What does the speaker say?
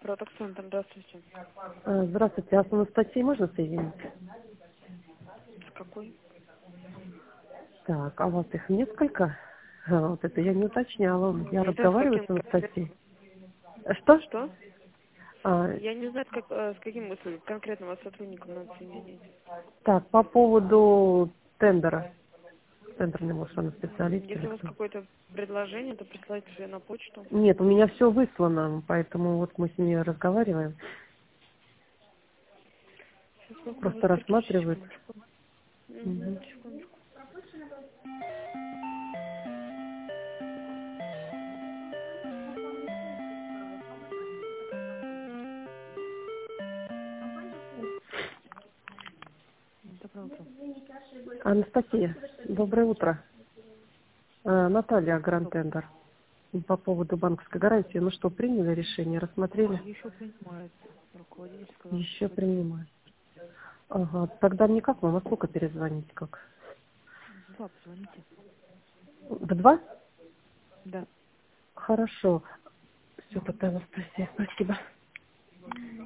Проток-центр, здравствуйте. Здравствуйте, а с Анастасией можно соединить? С какой? Так, а у вас их несколько? Вот это я не уточняла. Я Не знаю, с разговариваю каким с Анастасией. Что? Что? А, Я не знаю, с каким конкретного сотрудником надо соединить. так, по поводу тендера. Тендерный, может, она специалист или Если у вас кто? какое-то предложение, то присылайте себе на почту. Нет, у меня все выслано, поэтому вот мы с ней разговариваем. Сейчас вы Просто затерпите рассматривают. секундочку. Мгм. Секундочку. Доброе утро. Анастасия, доброе утро. Наталья, Гранд Тендер. По поводу банковской гарантии. Ну что, приняли решение, рассмотрели? Еще принимается. Руководитель сказал, что Еще сегодня принимаю. Ага, тогда мне как вам, во сколько перезвонить, как? в 2 позвоните. В 2? Да. Хорошо. Все, тогда, Анастасия, спасибо.